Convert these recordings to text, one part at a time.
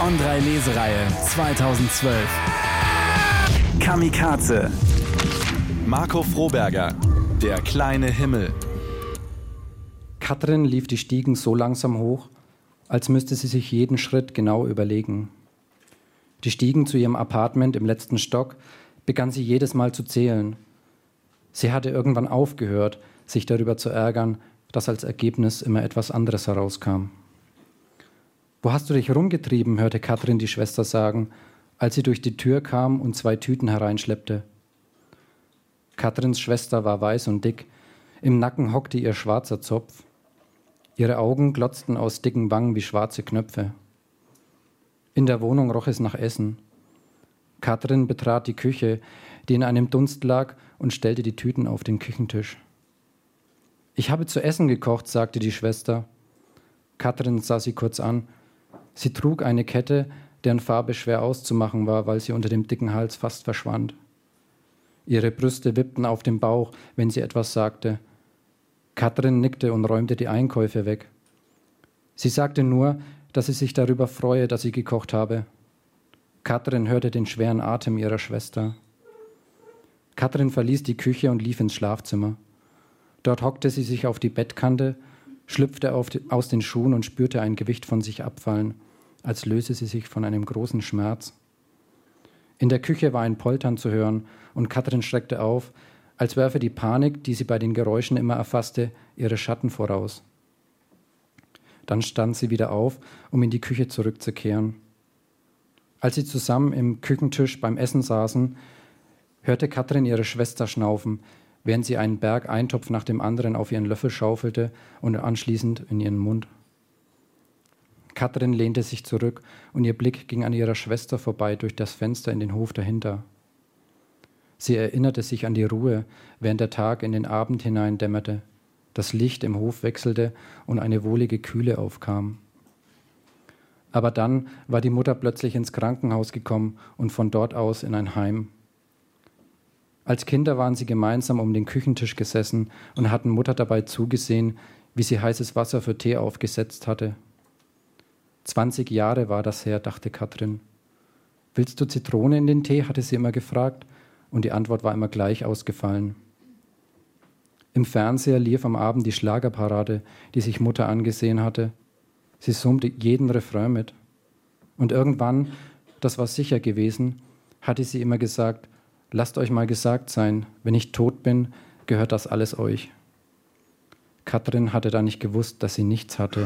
On3 Lesereihe 2012. Kamikaze. Marco Froberger, Der kleine Himmel. Katrin lief die Stiegen so langsam hoch, als müsste sie sich jeden Schritt genau überlegen. Die Stiegen zu ihrem Appartement im letzten Stock begann sie jedes Mal zu zählen. Sie hatte irgendwann aufgehört, sich darüber zu ärgern, dass als Ergebnis immer etwas anderes herauskam. »Wo hast du dich rumgetrieben?« hörte Katrin die Schwester sagen, als sie durch die Tür kam und 2 Tüten hereinschleppte. Katrins Schwester war weiß und dick, im Nacken hockte ihr schwarzer Zopf. Ihre Augen glotzten aus dicken Wangen wie schwarze Knöpfe. In der Wohnung roch es nach Essen. Katrin betrat die Küche, die in einem Dunst lag, und stellte die Tüten auf den Küchentisch. »Ich habe zu essen gekocht«, sagte die Schwester. Katrin sah sie kurz an. Sie trug eine Kette, deren Farbe schwer auszumachen war, weil sie unter dem dicken Hals fast verschwand. Ihre Brüste wippten auf dem Bauch, wenn sie etwas sagte. Katrin nickte und räumte die Einkäufe weg. Sie sagte nur, dass sie sich darüber freue, dass sie gekocht habe. Katrin hörte den schweren Atem ihrer Schwester. Katrin verließ die Küche und lief ins Schlafzimmer. Dort hockte sie sich auf die Bettkante, schlüpfte aus den Schuhen und spürte ein Gewicht von sich abfallen, als löse sie sich von einem großen Schmerz. In der Küche war ein Poltern zu hören und Katrin schreckte auf, als werfe die Panik, die sie bei den Geräuschen immer erfasste, ihre Schatten voraus. Dann stand sie wieder auf, um in die Küche zurückzukehren. Als sie zusammen im Küchentisch beim Essen saßen, hörte Katrin ihre Schwester schnaufen, während sie einen Berg Eintopf nach dem anderen auf ihren Löffel schaufelte und anschließend in ihren Mund. Katrin lehnte sich zurück und ihr Blick ging an ihrer Schwester vorbei durch das Fenster in den Hof dahinter. Sie erinnerte sich an die Ruhe, während der Tag in den Abend hinein dämmerte, das Licht im Hof wechselte und eine wohlige Kühle aufkam. Aber dann war die Mutter plötzlich ins Krankenhaus gekommen und von dort aus in ein Heim. Als Kinder waren sie gemeinsam um den Küchentisch gesessen und hatten Mutter dabei zugesehen, wie sie heißes Wasser für Tee aufgesetzt hatte. 20 Jahre war das her, dachte Katrin. »Willst du Zitrone in den Tee?« hatte sie immer gefragt, und die Antwort war immer gleich ausgefallen. Im Fernseher lief am Abend die Schlagerparade, die sich Mutter angesehen hatte. Sie summte jeden Refrain mit. Und irgendwann, das war sicher gewesen, hatte sie immer gesagt: »Lasst euch mal gesagt sein, wenn ich tot bin, gehört das alles euch.« Katrin hatte da nicht gewusst, dass sie nichts hatte.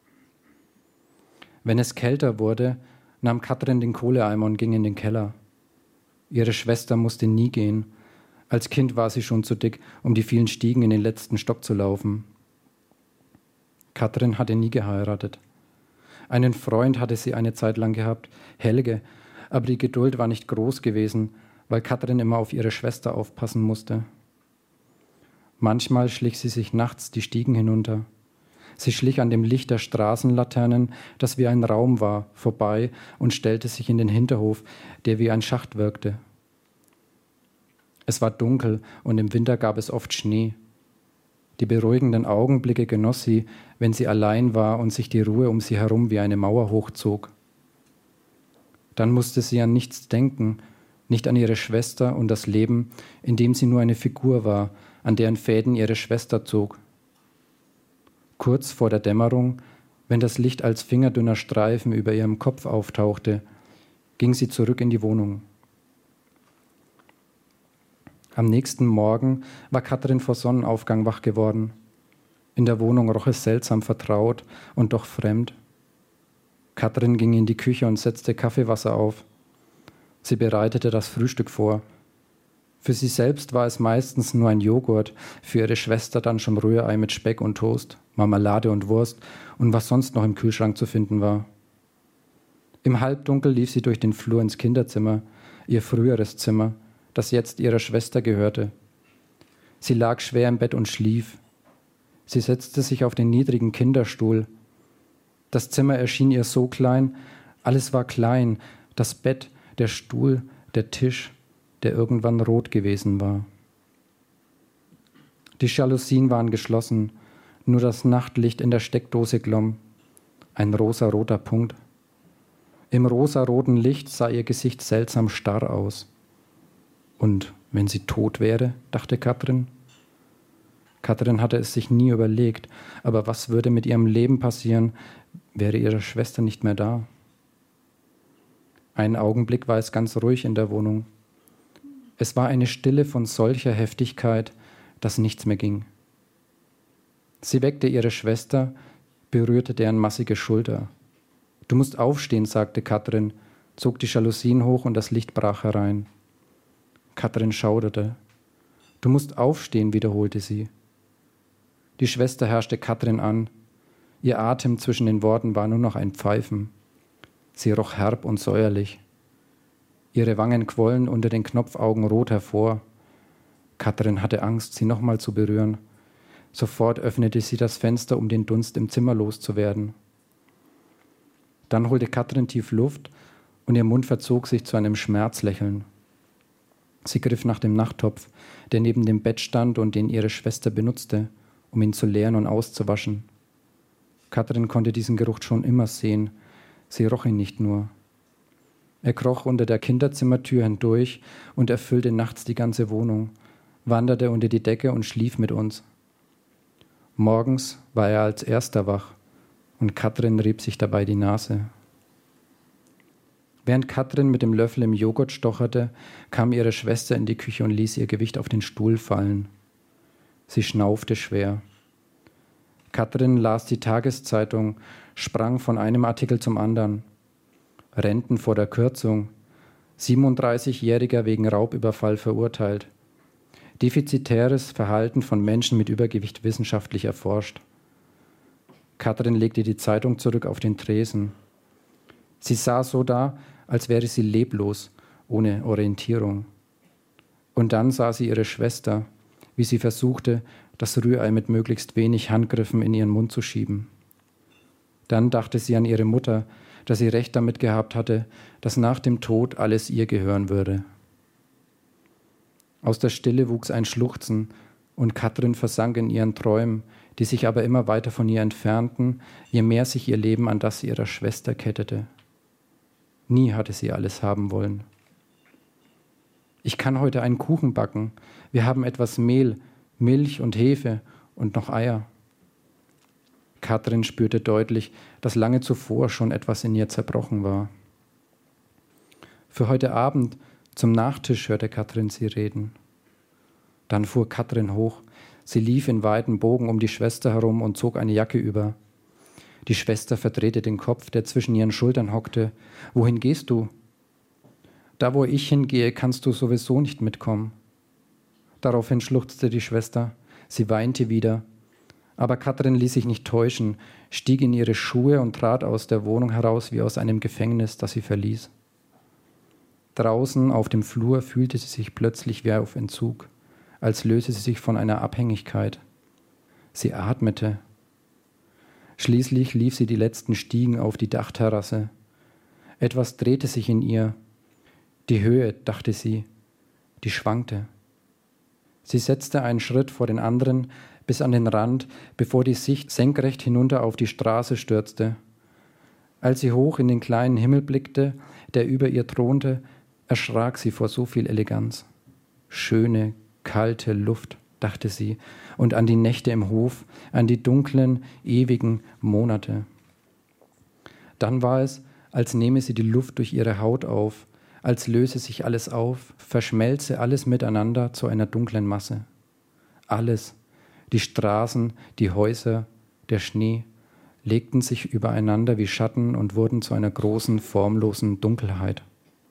Wenn es kälter wurde, nahm Katrin den Kohleeimer und ging in den Keller. Ihre Schwester musste nie gehen. Als Kind war sie schon zu dick, um die vielen Stiegen in den letzten Stock zu laufen. Katrin hatte nie geheiratet. Einen Freund hatte sie eine Zeit lang gehabt, Helge, aber die Geduld war nicht groß gewesen, weil Katrin immer auf ihre Schwester aufpassen musste. Manchmal schlich sie sich nachts die Stiegen hinunter. Sie schlich an dem Licht der Straßenlaternen, das wie ein Raum war, vorbei und stellte sich in den Hinterhof, der wie ein Schacht wirkte. Es war dunkel und im Winter gab es oft Schnee. Die beruhigenden Augenblicke genoss sie, wenn sie allein war und sich die Ruhe um sie herum wie eine Mauer hochzog. Dann musste sie an nichts denken, nicht an ihre Schwester und das Leben, in dem sie nur eine Figur war, an deren Fäden ihre Schwester zog. Kurz vor der Dämmerung, wenn das Licht als fingerdünner Streifen über ihrem Kopf auftauchte, ging sie zurück in die Wohnung. Am nächsten Morgen war Katrin vor Sonnenaufgang wach geworden. In der Wohnung roch es seltsam vertraut und doch fremd. Katrin ging in die Küche und setzte Kaffeewasser auf. Sie bereitete das Frühstück vor. Für sie selbst war es meistens nur ein Joghurt, für ihre Schwester dann schon Rührei mit Speck und Toast, Marmelade und Wurst und was sonst noch im Kühlschrank zu finden war. Im Halbdunkel lief sie durch den Flur ins Kinderzimmer, ihr früheres Zimmer, das jetzt ihrer Schwester gehörte. Sie lag schwer im Bett und schlief. Sie setzte sich auf den niedrigen Kinderstuhl. Das Zimmer erschien ihr so klein, alles war klein, das Bett, der Stuhl, der Tisch, der irgendwann rot gewesen war. Die Jalousien waren geschlossen, nur das Nachtlicht in der Steckdose glomm, ein rosaroter Punkt. Im rosaroten Licht sah ihr Gesicht seltsam starr aus. Und wenn sie tot wäre, dachte Katrin. Katrin hatte es sich nie überlegt, aber was würde mit ihrem Leben passieren, wäre ihre Schwester nicht mehr da? Einen Augenblick war es ganz ruhig in der Wohnung. Es war eine Stille von solcher Heftigkeit, dass nichts mehr ging. Sie weckte ihre Schwester, berührte deren massige Schulter. »Du musst aufstehen«, sagte Katrin, zog die Jalousien hoch und das Licht brach herein. Katrin schauderte. »Du musst aufstehen«, wiederholte sie. Die Schwester herrschte Katrin an. Ihr Atem zwischen den Worten war nur noch ein Pfeifen. Sie roch herb und säuerlich. Ihre Wangen quollen unter den Knopfaugen rot hervor. Katrin hatte Angst, sie nochmal zu berühren. Sofort öffnete sie das Fenster, um den Dunst im Zimmer loszuwerden. Dann holte Katrin tief Luft und ihr Mund verzog sich zu einem Schmerzlächeln. Sie griff nach dem Nachttopf, der neben dem Bett stand und den ihre Schwester benutzte, um ihn zu leeren und auszuwaschen. Katrin konnte diesen Geruch schon immer sehen. Sie roch ihn nicht nur. Er kroch unter der Kinderzimmertür hindurch und erfüllte nachts die ganze Wohnung, wanderte unter die Decke und schlief mit uns. Morgens war er als erster wach und Katrin rieb sich dabei die Nase. Während Katrin mit dem Löffel im Joghurt stocherte, kam ihre Schwester in die Küche und ließ ihr Gewicht auf den Stuhl fallen. Sie schnaufte schwer. Katrin las die Tageszeitung, sprang von einem Artikel zum anderen. Renten vor der Kürzung. 37-Jähriger wegen Raubüberfall verurteilt. Defizitäres Verhalten von Menschen mit Übergewicht wissenschaftlich erforscht. Katrin legte die Zeitung zurück auf den Tresen. Sie sah so da, als wäre sie leblos, ohne Orientierung. Und dann sah sie ihre Schwester, wie sie versuchte, das Rührei mit möglichst wenig Handgriffen in ihren Mund zu schieben. Dann dachte sie an ihre Mutter, dass sie recht damit gehabt hatte, dass nach dem Tod alles ihr gehören würde. Aus der Stille wuchs ein Schluchzen und Katrin versank in ihren Träumen, die sich aber immer weiter von ihr entfernten, je mehr sich ihr Leben an das ihrer Schwester kettete. Nie hatte sie alles haben wollen. Ich kann heute einen Kuchen backen. Wir haben etwas Mehl, Milch und Hefe und noch Eier. Katrin spürte deutlich, dass lange zuvor schon etwas in ihr zerbrochen war. Für heute Abend zum Nachtisch hörte Katrin sie reden. Dann fuhr Katrin hoch. Sie lief in weiten Bogen um die Schwester herum und zog eine Jacke über. Die Schwester verdrehte den Kopf, der zwischen ihren Schultern hockte. »Wohin gehst du?« »Da, wo ich hingehe, kannst du sowieso nicht mitkommen.« Daraufhin schluchzte die Schwester. Sie weinte wieder. Aber Katrin ließ sich nicht täuschen, stieg in ihre Schuhe und trat aus der Wohnung heraus wie aus einem Gefängnis, das sie verließ. Draußen auf dem Flur fühlte sie sich plötzlich wie auf Entzug, als löse sie sich von einer Abhängigkeit. Sie atmete. Schließlich lief sie die letzten Stiegen auf die Dachterrasse. Etwas drehte sich in ihr. Die Höhe, dachte sie, die schwankte. Sie setzte einen Schritt vor den anderen bis an den Rand, bevor die Sicht senkrecht hinunter auf die Straße stürzte. Als sie hoch in den kleinen Himmel blickte, der über ihr thronte, erschrak sie vor so viel Eleganz. Schöne, kalte Luft, dachte sie, und an die Nächte im Hof, an die dunklen, ewigen Monate. Dann war es, als nehme sie die Luft durch ihre Haut auf, als löse sich alles auf, verschmelze alles miteinander zu einer dunklen Masse. Alles, die Straßen, die Häuser, der Schnee, legten sich übereinander wie Schatten und wurden zu einer großen, formlosen Dunkelheit.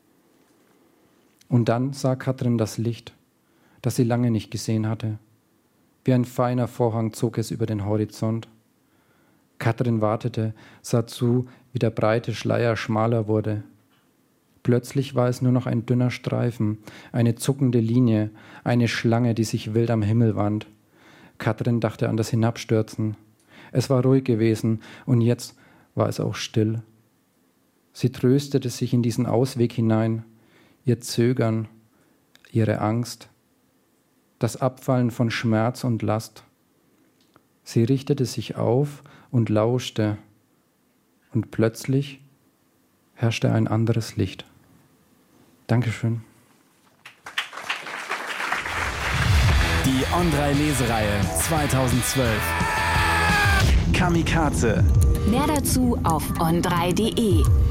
Und dann sah Katrin das Licht, das sie lange nicht gesehen hatte. Wie ein feiner Vorhang zog es über den Horizont. Katrin wartete, sah zu, wie der breite Schleier schmaler wurde. Plötzlich war es nur noch ein dünner Streifen, eine zuckende Linie, eine Schlange, die sich wild am Himmel wand. Katrin dachte an das Hinabstürzen. Es war ruhig gewesen und jetzt war es auch still. Sie tröstete sich in diesen Ausweg hinein, ihr Zögern, ihre Angst, das Abfallen von Schmerz und Last. Sie richtete sich auf und lauschte. Und plötzlich herrschte ein anderes Licht. Dankeschön. Die On3 Lesereihe 2012. Kamikaze. Mehr dazu auf on3.de.